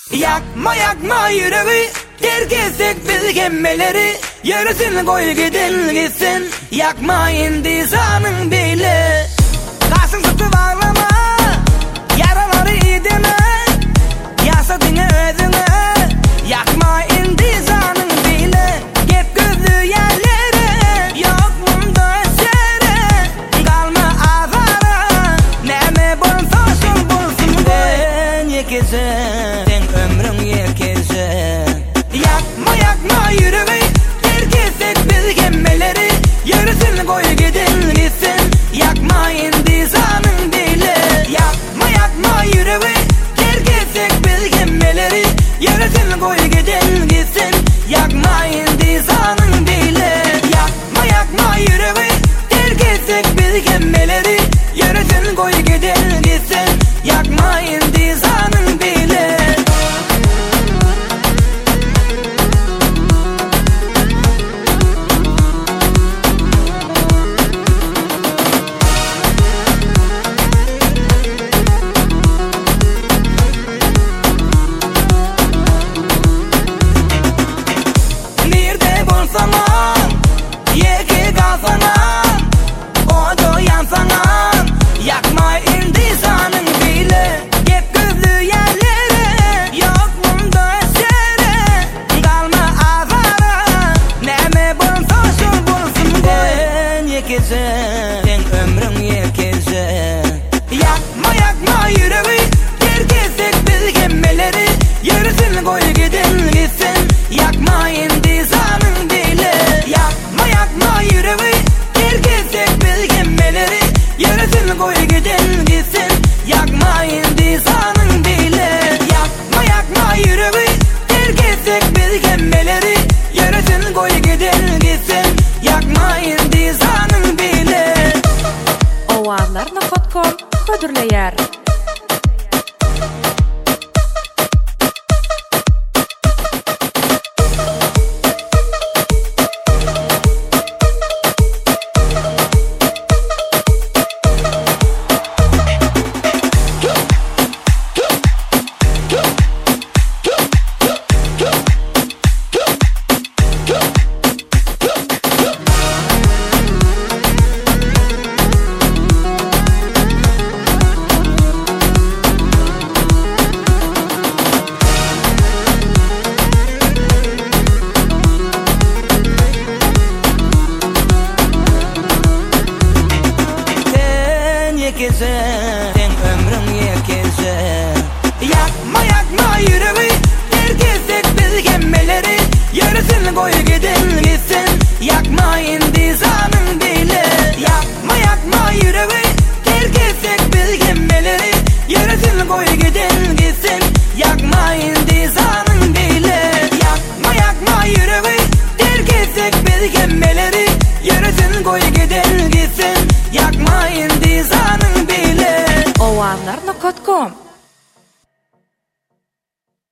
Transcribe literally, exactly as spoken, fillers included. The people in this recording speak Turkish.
Yakma yakma yüreği, terk etsek biz gemmeleri. Yarısını koy gidin gitsin, yakma indi sanın beyle. Kasın sıkı bağlama, yaraları ideme. Yasadını özüne, yakma indi sanın beyle. Gep gözlü yerlere, yok bunda esere. Kalma azara, neme bulsa şun bulsun ben yekese. Ömrüm yekese. Yakma yakma yüreği, terk etsek biz gemmeleri. Yarısını koy gidin gitsin, yakma indi sanın dile. Yakma yakma yüreği, terk etsek biz gemmeleri. Yarısını koy gidin gitsin, yakma indi sanın dile. Yakma yakma yüreği, terk etsek biz gemmeleri. Yarısını koy gidin gitsin, yakma indi sanın dile. Sana, yeki kalsana, o doyan sana. Yakma indi sanın bile, gep gözlü yerlere. Yok bunda esere, kalma azara. Neme bulsa şun bulsun ben yekese. Sen ömrüm yekese. Yakma yakma yüreği, terk etsek biz gemmeleri. Yarısını koy gidin gitsin, yakma indi sanın dile. Yakma yakma yüreği, terk etsek biz gemmeleri. Yarısını koy gidin gitsin, yakma indi sanın dile. Yakma yakma yüreği, terk etsek biz gemmeleri. Yarısını koy gidin gitsin, yakma indi sanın dile. Owanlar nokta com hödürleýär. Sen ömrüm yekese. Yakma yakma yüreği, terk etsek biz gemmeleri. Yarısını koy gidin gitsin, yakma indi sanın dile. Yakma yakma yüreği, terk etsek biz gemmeleri. Yarısını koy gidin gitsin, yakma indi sanın dile. Yakma yakma yüreği, terk etsek biz gemmeleri. Yarısını koy gidin gitsin, yakma indi sanın dile. Owanlar nokta com